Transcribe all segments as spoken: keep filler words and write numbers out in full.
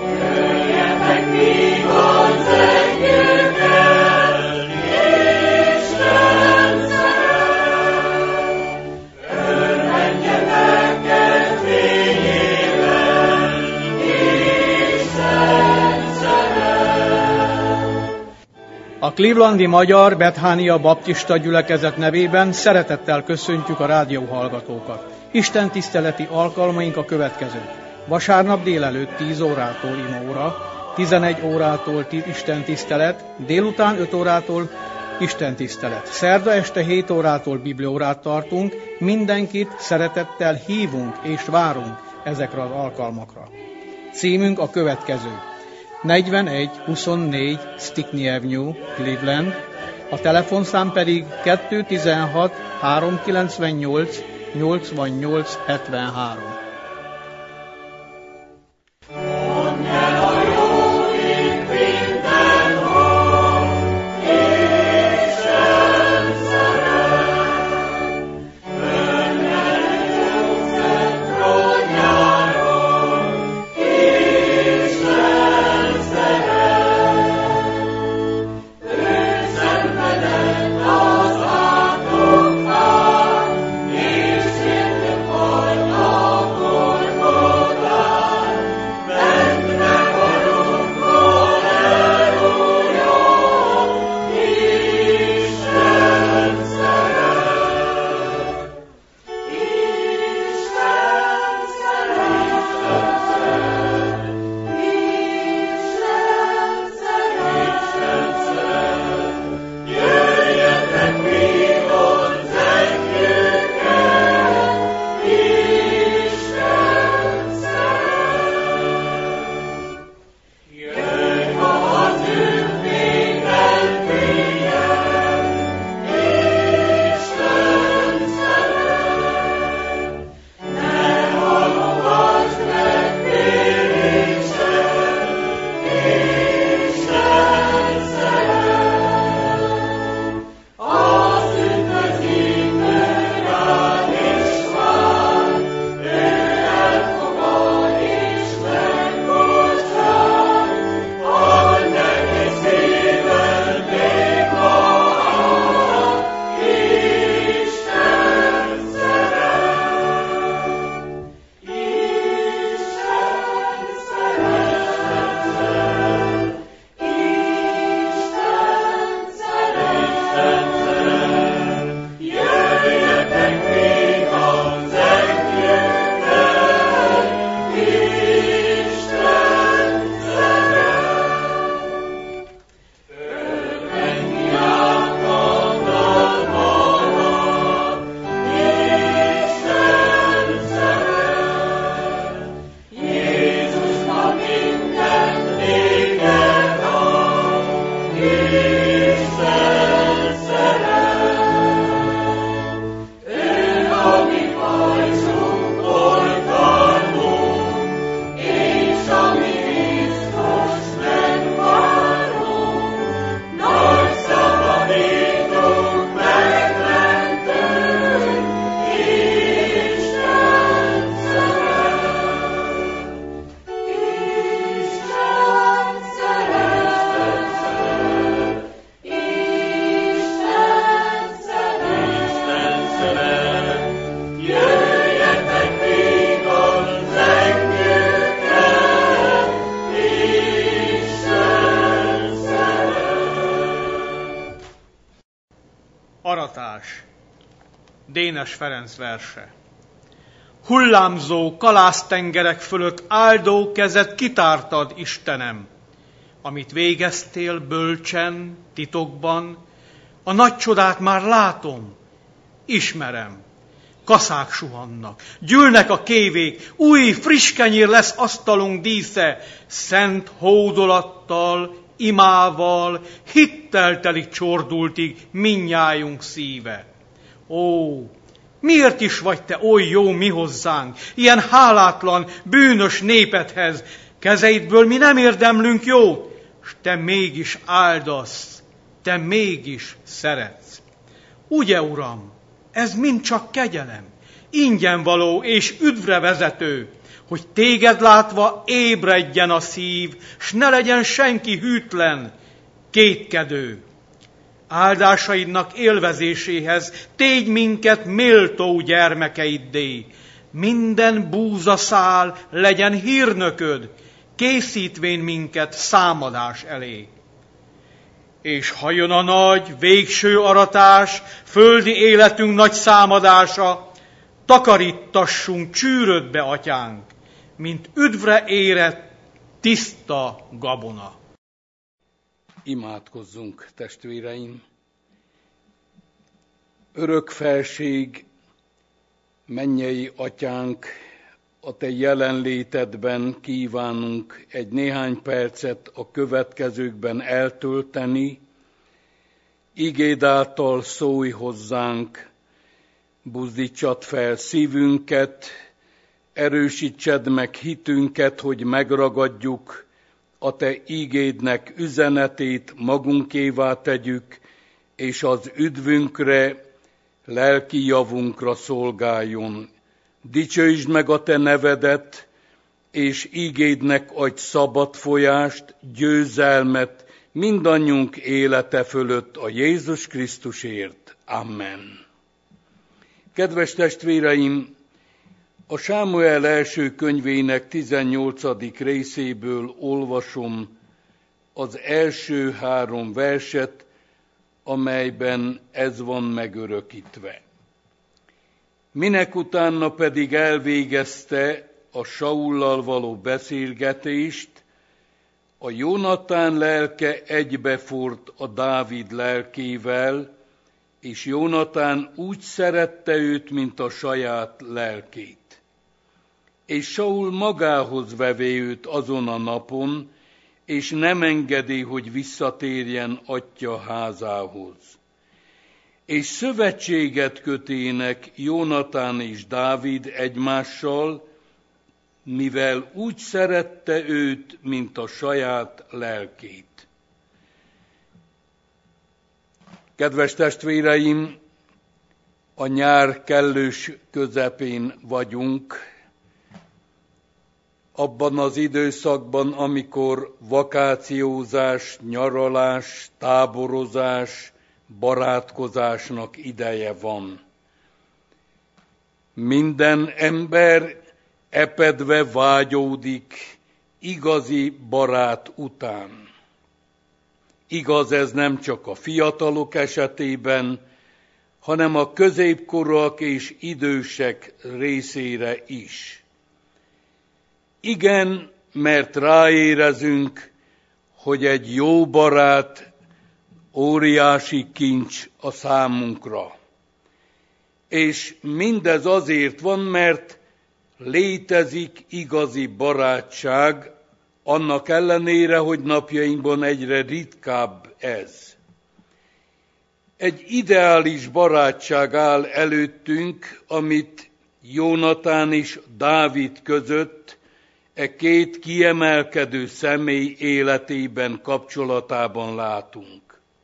A clevelandi Magyar Bethania Baptista gyülekezet nevében szeretettel köszöntjük a rádióhallgatókat. Isten tiszteleti alkalmaink a következők. Vasárnap délelőtt tíz órától imóra, tizenegy órától Isten tisztelet, délután öt órától Isten tisztelet. Szerda este hét órától bibliórát tartunk, mindenkit szeretettel hívunk és várunk ezekre az alkalmakra. Címünk a következő. negyvenegy huszonnégy Stickney Avenue, Cleveland, a telefonszám pedig kettő tizenhat háromszázkilencvennyolc nyolcvannyolc hetvenhárom. Aratás. Dénes Ferenc verse. Hullámzó kalásztengerek fölött áldó kezed kitártad, Istenem, amit végeztél bölcsen, titokban, a nagy csodát már látom, ismerem. Kaszák suhannak, gyűlnek a kévék, új, friss kenyér lesz asztalunk dísze, szent hódolattal, imával, hittel telik csordultig mindnyájunk szíve. Ó, miért is vagy te oly jó mi hozzánk, ilyen hálátlan, bűnös népedhez, kezeidből mi nem érdemlünk jót, s te mégis áldasz, te mégis szeretsz. Ugye, Uram, ez mind csak kegyelem, ingyen való és üdvre vezető, hogy téged látva ébredjen a szív, s ne legyen senki hűtlen, kétkedő. Áldásaidnak élvezéséhez tégy minket méltó gyermekeiddé. Minden búzaszál legyen hírnököd, készítvén minket számadás elé. És ha jön a nagy, végső aratás, földi életünk nagy számadása, takarítassunk csűrödbe, atyánk, mint üdvre érett, tiszta gabona. Imádkozzunk, testvéreim! Örök felség, mennyei atyánk, a te jelenlétedben kívánunk egy néhány percet a következőkben eltölteni. Igéd által szólj hozzánk, buzdítsad fel szívünket, erősítsed meg hitünket, hogy megragadjuk a te ígédnek üzenetét, magunkévá tegyük, és az üdvünkre, lelki javunkra szolgáljon. Dicsőítsd meg a te nevedet, és ígédnek adj szabad folyást, győzelmet mindannyiunk élete fölött a Jézus Krisztusért. Amen. Kedves testvéreim, a Sámuel első könyvének tizennyolcadik részéből olvasom az első három verset, amelyben ez van megörökítve. Minekutána pedig elvégezte a Saullal való beszélgetést, a Jónatán lelke egybefort a Dávid lelkével, és Jónatán úgy szerette őt, mint a saját lelkét. És Saul magához vevé őt azon a napon, és nem engedi, hogy visszatérjen atya házához. És szövetséget kötének Jónatán és Dávid egymással, mivel úgy szerette őt, mint a saját lelkét. Kedves testvéreim, a nyár kellős közepén vagyunk, abban az időszakban, amikor vakációzás, nyaralás, táborozás, barátkozásnak ideje van. Minden ember epedve vágyódik igazi barát után. Igaz ez nem csak a fiatalok esetében, hanem a középkorúak és idősek részére is. Igen, mert ráérezünk, hogy egy jó barát óriási kincs a számunkra. És mindez azért van, mert létezik igazi barátság, annak ellenére, hogy napjainkban egyre ritkább ez. Egy ideális barátság áll előttünk, amit Jónatán és Dávid között, e két kiemelkedő személy életében, kapcsolatában látunk.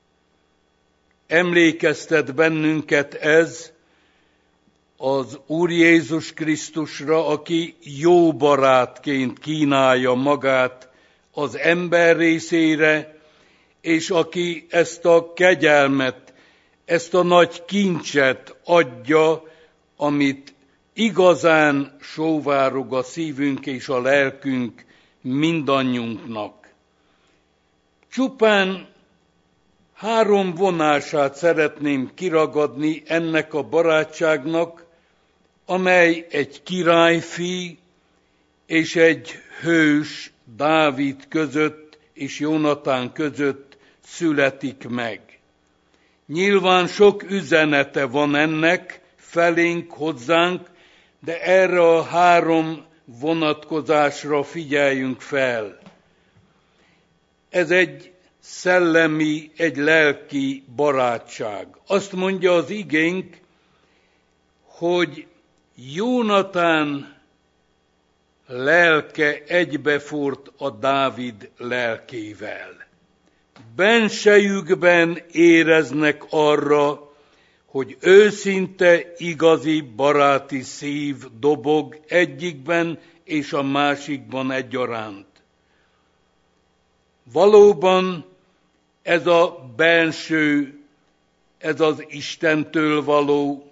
Emlékeztet bennünket ez az Úr Jézus Krisztusra, aki jó barátként kínálja magát az ember részére, és aki ezt a kegyelmet, ezt a nagy kincset adja, amit igazán sóvárog a szívünk és a lelkünk mindannyiunknak. Csupán három vonását szeretném kiragadni ennek a barátságnak, amely egy királyfi és egy hős, Dávid között és Jónatán között születik meg. Nyilván sok üzenete van ennek felénk, hozzánk, de erre a három vonatkozásra figyeljünk fel. Ez egy szellemi, egy lelki barátság. Azt mondja az igénk, hogy Jónatán lelke egybefort a Dávid lelkével. Bensejükben éreznek arra, hogy őszinte, igazi, baráti szív dobog egyikben és a másikban egyaránt. Valóban ez a benső, ez az Istentől való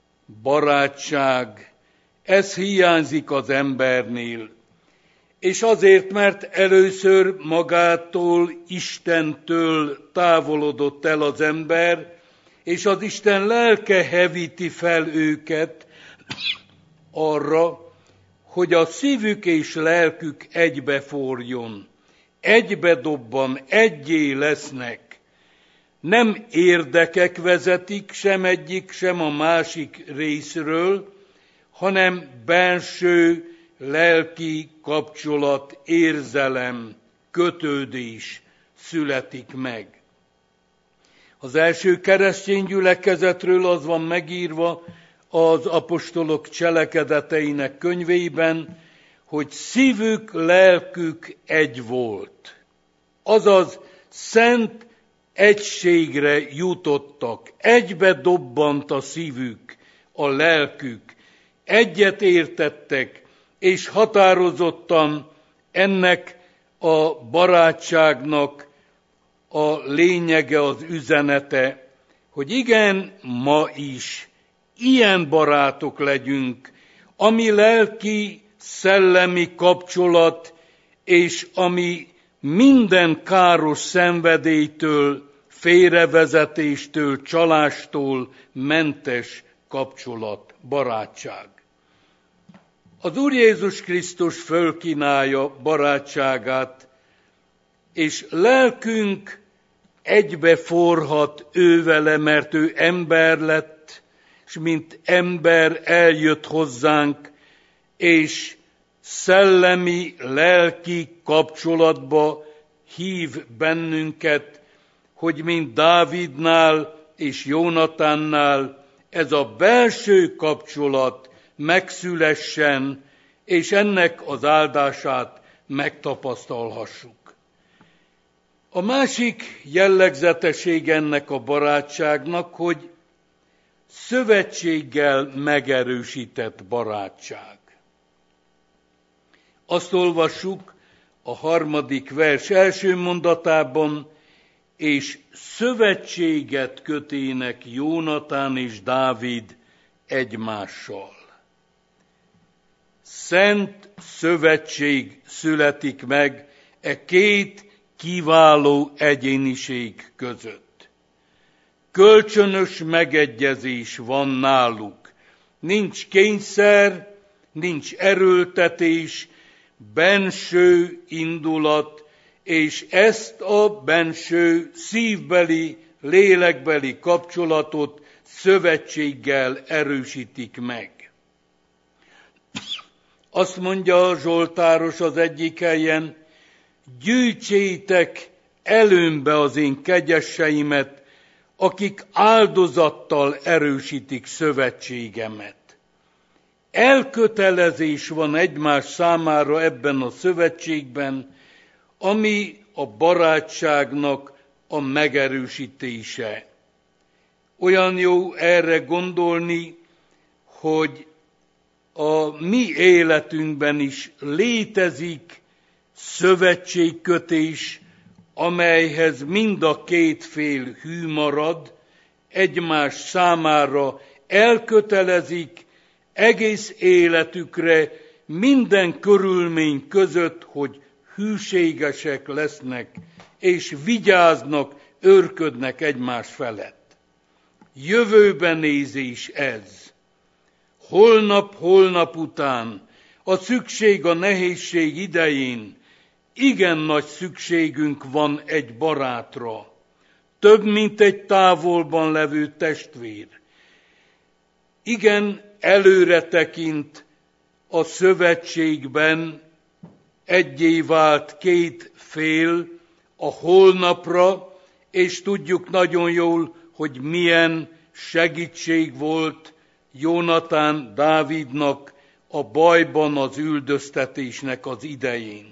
barátság, ez hiányzik az embernél. És azért, mert először magától, Istentől távolodott el az ember, és az Isten lelke hevíti fel őket arra, hogy a szívük és lelkük egybeforjon, egybe dobban, egyé lesznek. Nem érdekek vezetik sem egyik, sem a másik részről, hanem benső lelki kapcsolat, érzelem, kötődés születik meg. Az első keresztény gyülekezetről az van megírva az apostolok cselekedeteinek könyvében, hogy szívük, lelkük egy volt. Azaz szent egységre jutottak, egybe dobbant a szívük, a lelkük, egyet értettek, és határozottan ennek a barátságnak a lényege, az üzenete, hogy igen, ma is ilyen barátok legyünk, ami lelki, szellemi kapcsolat, és ami minden káros szenvedélytől, félrevezetéstől, csalástól mentes kapcsolat, barátság. Az Úr Jézus Krisztus fölkínálja barátságát, és lelkünk egybe forhat ő vele, mert ő ember lett, és mint ember eljött hozzánk, és szellemi, lelki kapcsolatba hív bennünket, hogy mint Dávidnál és Jónatánnál ez a belső kapcsolat megszülessen, és ennek az áldását megtapasztalhassuk. A másik jellegzetesség ennek a barátságnak, hogy szövetséggel megerősített barátság. Azt olvassuk a harmadik vers első mondatában, és szövetséget kötének Jónatán és Dávid egymással. Szent szövetség születik meg e két kiváló egyéniség között. Kölcsönös megegyezés van náluk. Nincs kényszer, nincs erőltetés, benső indulat, és ezt a benső szívbeli, lélekbeli kapcsolatot szövetséggel erősítik meg. Azt mondja a Zsoltáros az egyik helyen, gyűjtsétek előmbe az én kegyeseimet, akik áldozattal erősítik szövetségemet. Elkötelezés van egymás számára ebben a szövetségben, ami a barátságnak a megerősítése. Olyan jó erre gondolni, hogy a mi életünkben is létezik szövetségkötés, amelyhez mind a két fél hű marad, egymás számára elkötelezik, egész életükre minden körülmény között, hogy hűségesek lesznek, és vigyáznak, őrködnek egymás felett. Jövőben nézés ez. Holnap, holnap után, a szükség, a nehézség idején igen nagy szükségünk van egy barátra, több, mint egy távolban levő testvér. Igen, előre tekint a szövetségben egyé vált két fél a holnapra, és tudjuk nagyon jól, hogy milyen segítség volt Jónatán Dávidnak a bajban, az üldöztetésnek az idején.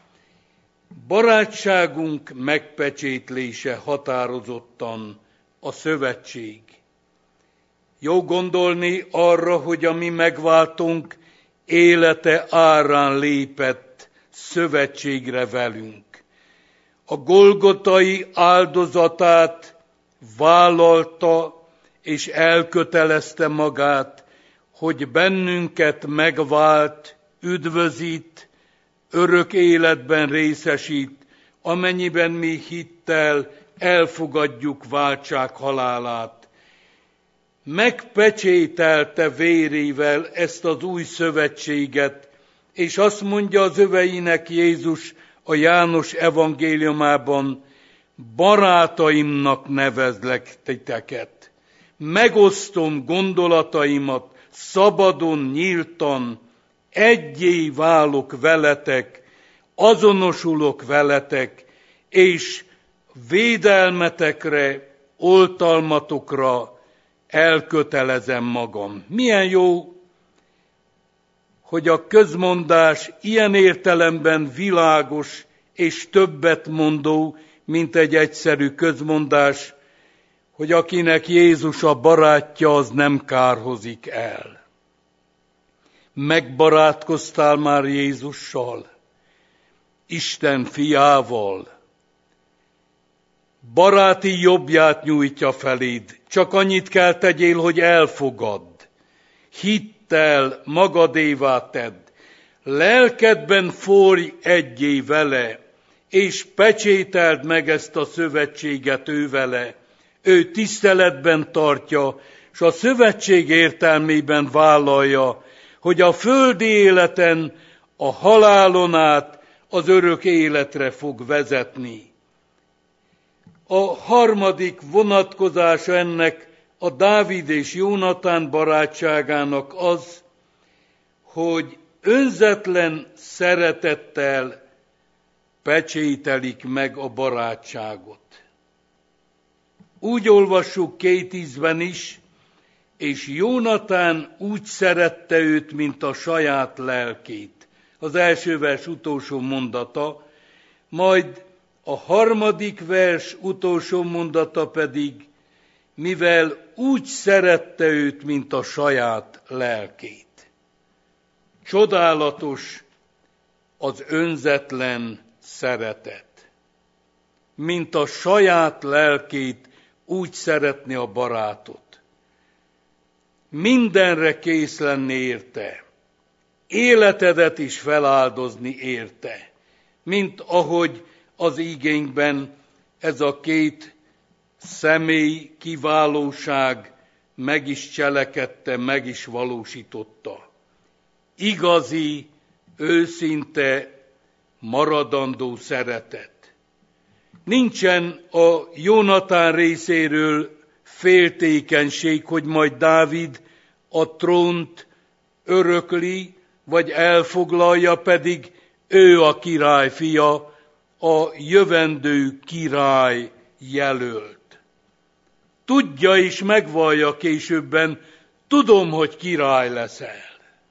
Barátságunk megpecsétlése határozottan a szövetség. Jó gondolni arra, hogy a mi megváltónk élete árán lépett szövetségre velünk. A golgotai áldozatát vállalta és elkötelezte magát, hogy bennünket megvált, üdvözít, örök életben részesít, amennyiben mi hittel elfogadjuk váltság halálát. Megpecsételte vérével ezt az új szövetséget, és azt mondja az öveinek Jézus a János evangéliumában: barátaimnak nevezlek titeket. Megosztom gondolataimat, szabadon, nyíltan, egyé válok veletek, azonosulok veletek, és védelmetekre, oltalmatokra elkötelezem magam. Milyen jó, hogy a közmondás ilyen értelemben világos és többet mondó, mint egy egyszerű közmondás, hogy akinek Jézus a barátja, az nem kárhozik el. Megbarátkoztál már Jézussal, Isten fiával? Baráti jobbját nyújtja feléd, csak annyit kell tegyél, hogy elfogadd. Hittel magadévá tedd, lelkedben forj egyé vele, és pecsételd meg ezt a szövetséget ő vele. Ő tiszteletben tartja, és a szövetség értelmében vállalja, hogy a földi életen a halálon át az örök életre fog vezetni. A harmadik vonatkozása ennek a Dávid és Jónatán barátságának az, hogy önzetlen szeretettel pecsételik meg a barátságot. Úgy olvassuk két ízben is, és Jónatán úgy szerette őt, mint a saját lelkét. Az első vers utolsó mondata, majd a harmadik vers utolsó mondata pedig, mivel úgy szerette őt, mint a saját lelkét. Csodálatos az önzetlen szeretet. Mint a saját lelkét úgy szeretni a barátot. Mindenre kész lenni érte. Életedet is feláldozni érte. Mint ahogy az igényben ez a két személy kiválóság meg is cselekedte, meg is valósította. Igazi, őszinte, maradandó szeretet. Nincsen a Jónatán részéről féltékenység, hogy majd Dávid a trónt örökli, vagy elfoglalja, pedig ő a király fia, a jövendő király jelölt. Tudja és megvallja későbben, tudom, hogy király leszel.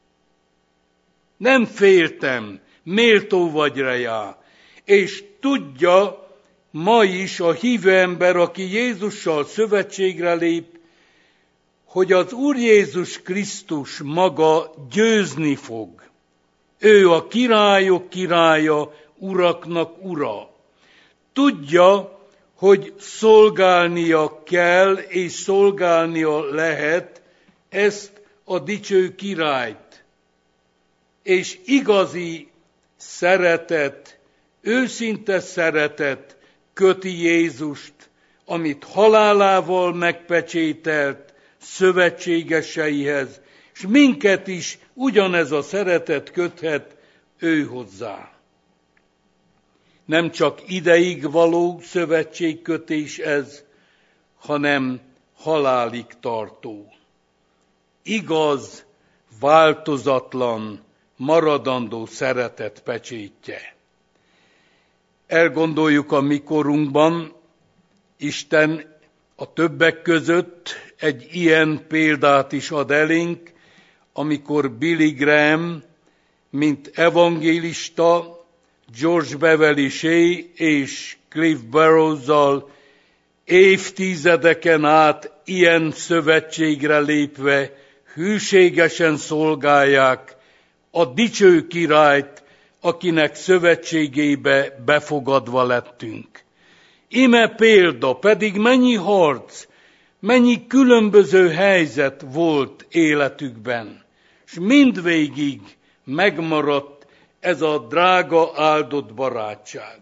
Nem féltem, méltó vagy rá, és tudja ma is a hívő ember, aki Jézussal szövetségre lép, hogy az Úr Jézus Krisztus maga győzni fog. Ő a királyok királya, uraknak ura. Tudja, hogy szolgálnia kell, és szolgálnia lehet ezt a dicső királyt. És igazi szeretet, őszinte szeretet köti Jézust, amit halálával megpecsételt szövetségeseihez, és minket is ugyanez a szeretet köthet ő hozzá. Nem csak ideig való szövetségkötés ez, hanem halálig tartó. Igaz, változatlan, maradandó szeretet pecsétje. Elgondoljuk a mi korunkban, Isten a többek között egy ilyen példát is ad elénk, amikor Billy Graham, mint evangélista, George Beverly Shea és Cliff Barrows-zal évtizedeken át ilyen szövetségre lépve hűségesen szolgálják a dicső királyt, akinek szövetségébe befogadva lettünk. Ime példa, pedig mennyi harc, mennyi különböző helyzet volt életükben, és mindvégig megmaradt ez a drága áldott barátság.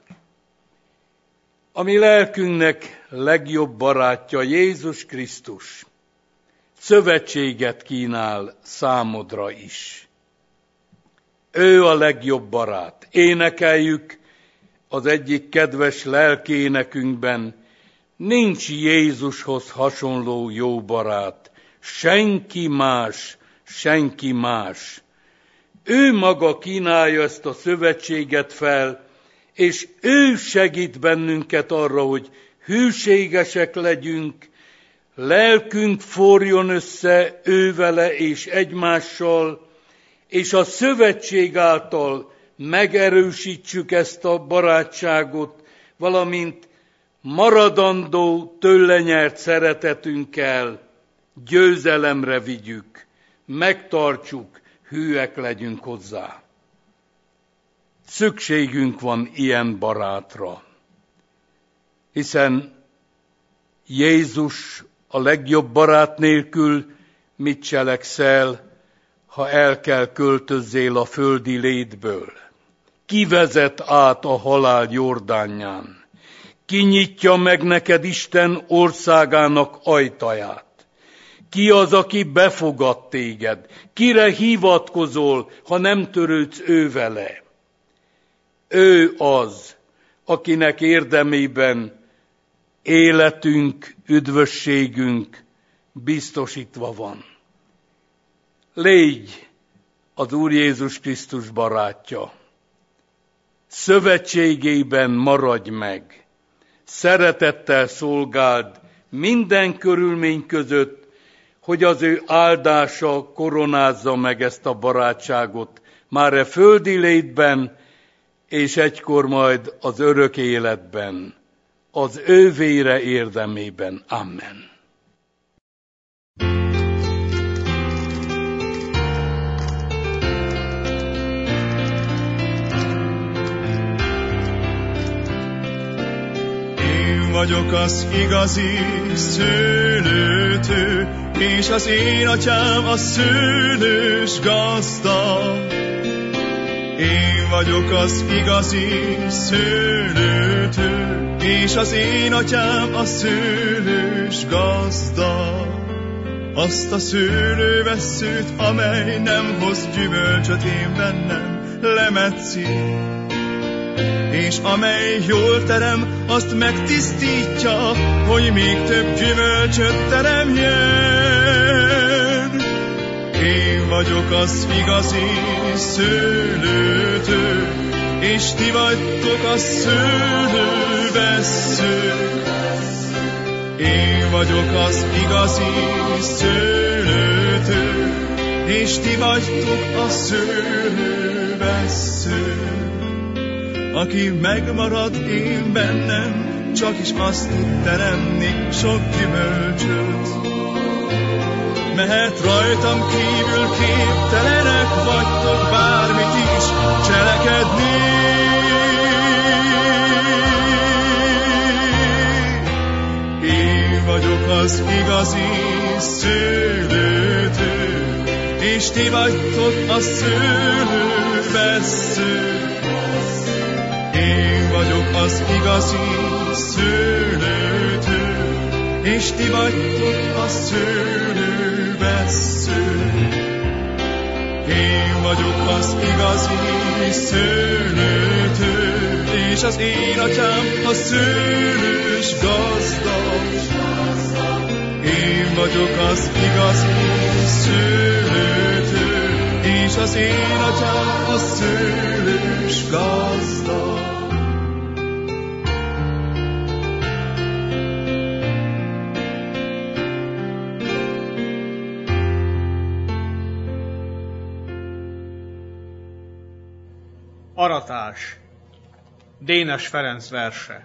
A mi lelkünknek legjobb barátja Jézus Krisztus szövetséget kínál számodra is. Ő a legjobb barát. Énekeljük az egyik kedves lelkénekünkben, nincs Jézushoz hasonló jó barát, senki más, senki más. Ő maga kínálja ezt a szövetséget fel, és ő segít bennünket arra, hogy hűségesek legyünk, lelkünk forjon össze ővele és egymással, és a szövetség által megerősítsük ezt a barátságot, valamint maradandó, tőle nyert szeretetünkkel győzelemre vigyük, megtartsuk, hűek legyünk hozzá. Szükségünk van ilyen barátra, hiszen Jézus a legjobb barát nélkül mit cselekszel, ha el kell költözzél a földi létből? Ki vezet át a halál Jordánján? Ki nyitja meg neked Isten országának ajtaját? Ki az, aki befogad téged? Kire hivatkozol, ha nem törődsz ő vele? Ő az, akinek érdemében életünk, üdvösségünk biztosítva van. Légy az Úr Jézus Krisztus barátja. Szövetségében maradj meg. Szeretettel szolgáld minden körülmény között, hogy az ő áldása koronázza meg ezt a barátságot már e földi létben, és egykor majd az örök életben, az ő vére érdemében. Amen. Én vagyok az igazi szőlőtő, és az én atyám a szőlős gazda. Én vagyok az igazi szőlőtő, és az én atyám a szőlős gazda. Azt a szőlővesszőt, amely nem hoz gyümölcsöt én bennem, lemetszi, és amely jól terem, azt megtisztítja, hogy még több gyümölcsöt teremjen. Én vagyok az igazi szőlőtő, és ti vagytok a szőlővesszők. Én vagyok az igazi szőlőtő, és ti vagytok a szőlővesszők. Aki megmarad én bennem, csak is azt tud teremni sok gyümölcsöt. Mehet rajtam kívül képtelenek vagytok bármit is cselekedni. Én vagyok az igazi szőlőtő, és ti vagytok a szőlővesszők. Én vagyok az igazi szőlőtő, és ti vagytok a szőlővesszők. Én vagyok az igazi szőlőtő, és az én atyám a szőlős gazda. Én vagyok az igazi szőlőtő, és az én atyám a szőlős gazda. Aratás. Dénes Ferenc verse.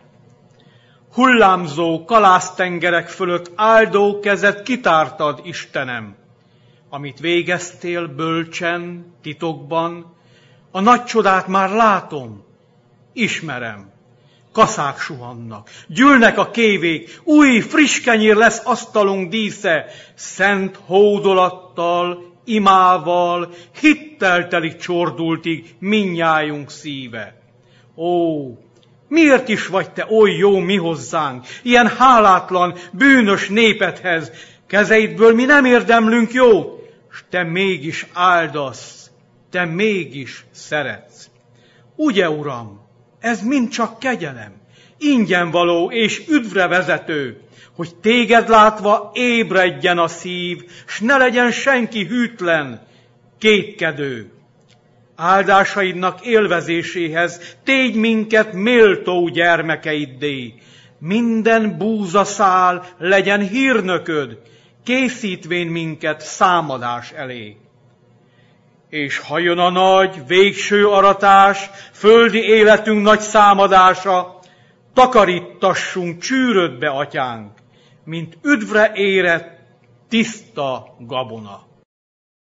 Hullámzó kalásztengerek fölött áldó kezet kitártad, Istenem. amit végeztél bölcsen, titokban, a nagy csodát már látom, ismerem. Kaszák suhannak, gyűlnek a kévék, új, friss kenyér lesz asztalunk dísze, szent hódolattal, imával, hittel telik csordultig mindnyájunk szíve. Ó, miért is vagy te oly jó mi hozzánk, ilyen hálátlan, bűnös népedhez, kezeidből mi nem érdemlünk jót, s te mégis áldasz, te mégis szeretsz. Ugye, Uram, ez mind csak kegyelem, ingyen való és üdvre vezető, hogy téged látva ébredjen a szív, s ne legyen senki hűtlen, kétkedő. Áldásaidnak élvezéséhez tégy minket méltó gyermekeiddé. Minden búzaszál legyen hírnököd, készítvén minket számadás elé. És ha jön a nagy, végső aratás, földi életünk nagy számadása, takarítassunk csűrödbe, atyánk, mint üdvre érett, tiszta gabona.